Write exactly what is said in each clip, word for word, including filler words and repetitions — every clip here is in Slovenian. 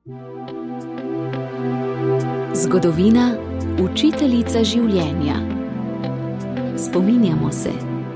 Zgodovina, učiteljica življenja. Spominjamo se.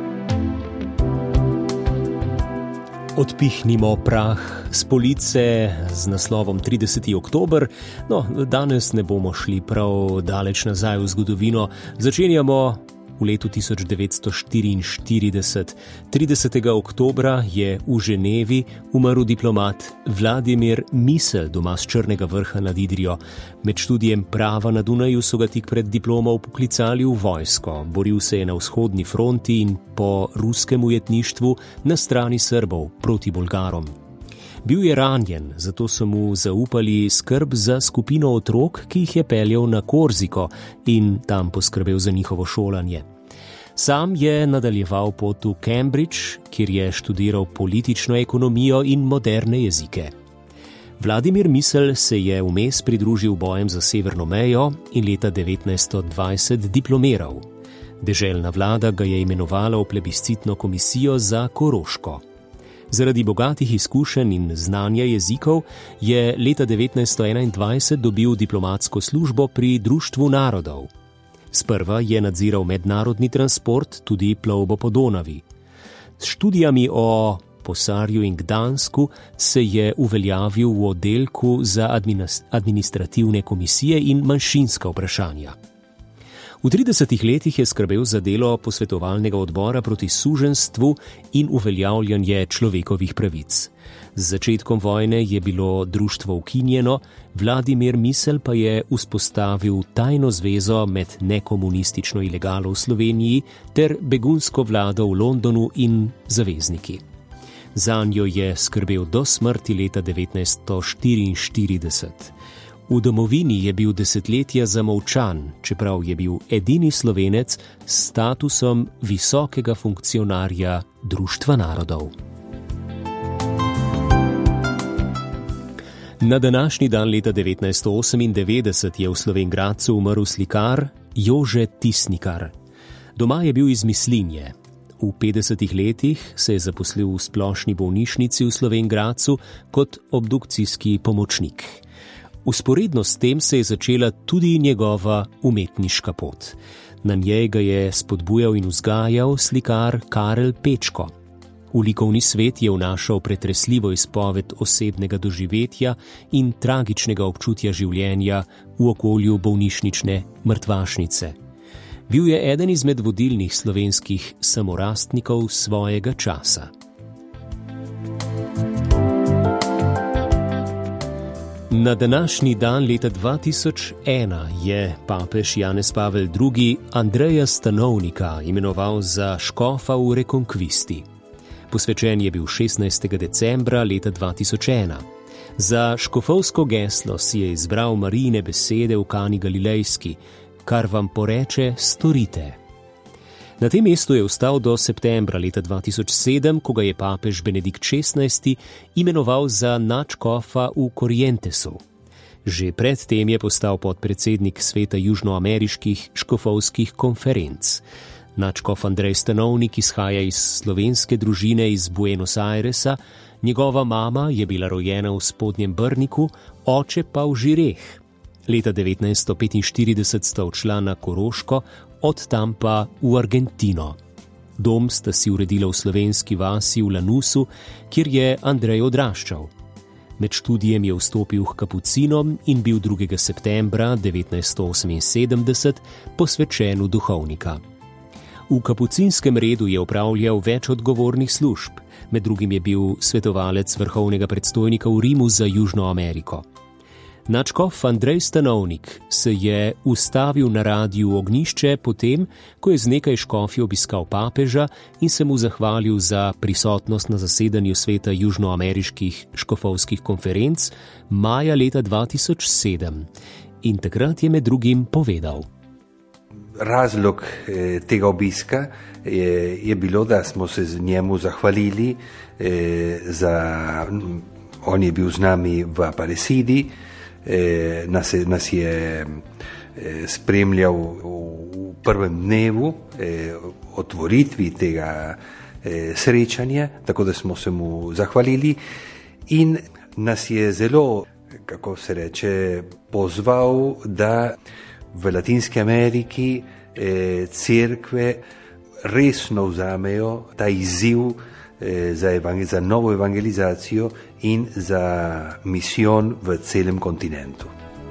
Odpihnimo prah s police z naslovom trideseti oktober. No, danes ne bomo šli prav daleč nazaj v zgodovino. Začenjamo v letu tisoč devetsto štiriinštirideset. tridesetega oktobra je v Ženevi umrl diplomat Vladimir Misel, doma z Črnega vrha nad Idrijo. Med študijem prava na Dunaju so ga tik pred diplomo vpoklicali v vojsko. Boril se je na vzhodni fronti in po ruskem ujetništvu na strani Srbov proti Bolgarom. Bil je ranjen, zato so mu zaupali skrb za skupino otrok, ki jih je peljal na Korziko in tam poskrbel za njihovo šolanje. Sam je nadaljeval pot v Cambridge, kjer je študiral politično ekonomijo in moderne jezike. Vladimir Misel se je vmes pridružil bojem za severno mejo in leta devetnajststo dvajset diplomiral. Deželna vlada ga je imenovala v plebiscitno komisijo za Koroško. Zaradi bogatih izkušenj in znanja jezikov je leta devetnajststo enaindvajset dobil diplomatsko službo pri Društvu narodov. Sprva je nadziral mednarodni transport, tudi plovbo po Donavi. S študijami o Posarju in Gdansku se je uveljavil v oddelku za administrativne komisije in manjšinska vprašanja. V tridesetih letih je skrbel za delo posvetovalnega odbora proti suženjstvu in uveljavljanje človekovih pravic. Z začetkom vojne je bilo društvo ukinjeno, Vladimir Misel pa je vzpostavil tajno zvezo med nekomunistično ilegalo v Sloveniji ter begunsko vlado v Londonu in zavezniki. Zanjo je skrbel do smrti leta devetnajststo štiriinštirideset. V domovini je bil desetletja zamolčan, čeprav je bil edini Slovenec s statusom visokega funkcionarja Društva narodov. Na današnji dan leta devetnajststo osemindevetdeset je v Slovenj Gradcu umrl slikar Jože Tisnikar. Doma je bil iz Mislinje. V petdesetih letih se je zaposlil v splošni bolnišnici v Slovenj Gradcu kot obdukcijski pomočnik. Vzporedno s tem se je začela tudi njegova umetniška pot. Na njej ga je spodbujal in vzgajal slikar Karel Pečko. V likovni svet je vnašal pretresljivo izpoved osebnega doživetja in tragičnega občutja življenja v okolju bolnišnične mrtvašnice. Bil je eden izmed vodilnih slovenskih samorastnikov svojega časa. Na današnji dan leta dva tisoč ena je papež Janez Pavel drugi. Andreja Stanovnika imenoval za škofa v Rekonkvisti. Posvečen je bil šestnajstega decembra leta dva tisoč ena. Za škofovsko geslo si je izbral Marijine besede v Kani Galilejski: kar vam poreče, storite. Na tem mestu je ostal do septembra leta dva tisoč sedem, ko ga je papež Benedikt šestnajsti imenoval za nadškofa v Corrientesu. Že predtem je postal podpredsednik sveta južnoameriških škofovskih konferenc. Nadškof Andrej Stanovnik izhaja iz slovenske družine iz Buenos Airesa, njegova mama je bila rojena v Spodnjem Brniku, oče pa v Žireh. Leta devetnajststo petinštirideset sta odšla na Koroško, od tam pa v Argentino. Dom sta si uredila v slovenski vasi v Lanusu, kjer je Andrej odraščal. Med študijem je vstopil k kapucinom in bil drugega septembra devetnajststo oseminsedemdeset posvečen v duhovnika. V kapucinskem redu je opravljal več odgovornih služb, med drugim je bil svetovalec vrhovnega predstojnika v Rimu za Južno Ameriko. Nadškof Andrej Stanovnik se je ustavil na radiu Ognjišče potem, ko je z nekaj škofi obiskal papeža in se mu zahvalil za prisotnost na zasedanju sveta južnoameriških škofovskih konferenc maja leta dva tisoč sedem. In takrat je med drugim povedal: Razlog eh, tega obiska je, je bilo, da smo se z njemu zahvalili eh, za, on je bil z nami v Aparecidi, eh, nas, nas je eh, spremljal v, v prvem dnevu eh, otvoritvi tega eh, srečanja, tako da smo se mu zahvalili in nas je zelo kako se reče, pozval, da v Latinski Ameriki eh, cerkve resno vzamejo ta izziv eh, za, evangel- za novo evangelizacijo in za misijon v celem kontinentu.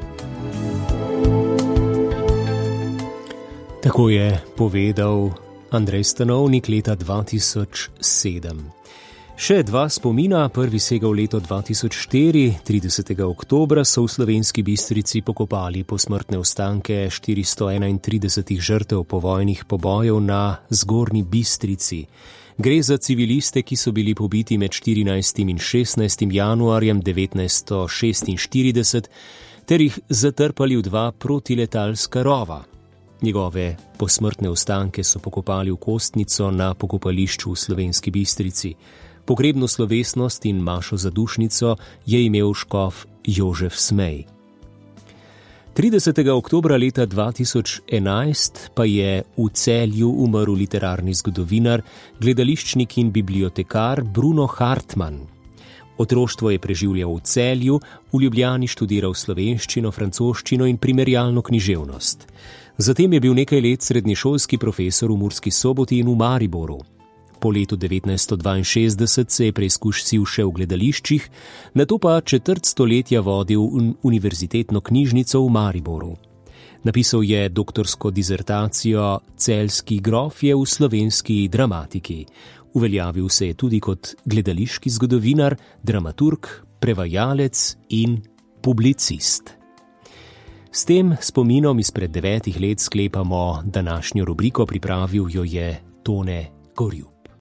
Tako je povedal Andrej Stanovnik leta dva tisoč sedem. Še dva spomina, prvi sega v leto dva tisoč štiri, tridesetega oktobra so v Slovenski Bistrici pokopali posmrtne ostanke štiristo enaintrideset žrtev povojnih pobojev na Zgornji Bistrici. Gre za civiliste, ki so bili pobiti med štirinajstim in šestnajstim januarjem devetnajststo šestinštirideset ter jih zatrpali v dva protiletalska rova. Njegove posmrtne ostanke so pokopali v Kostnico na pokopališču v Slovenski Bistrici. Pogrebno slovesnost in mašo za dušnico je imel škof Jožef Smej. tridesetega oktobra leta dva tisoč enajst pa je v Celju umrl literarni zgodovinar, gledališčnik in bibliotekar Bruno Hartmann. Otroštvo je preživljal v Celju, v Ljubljani študiral slovenščino, francoščino in primerjalno književnost. Zatem je bil nekaj let srednješolski profesor v Murski Soboti in v Mariboru. Po letu devetnajststo dvainšestdeset se je preizkusil še v gledališčih, nato pa četrt stoletja vodil univerzitetno knjižnico v Mariboru. Napisal je doktorsko dizertacijo Celjski grofje v slovenski dramatiki. Uveljavil se je tudi kot gledališki zgodovinar, dramaturg, prevajalec in publicist. S tem spominom izpred devetih let sklepamo današnjo rubriko, pripravil jo je Tone Gorjup.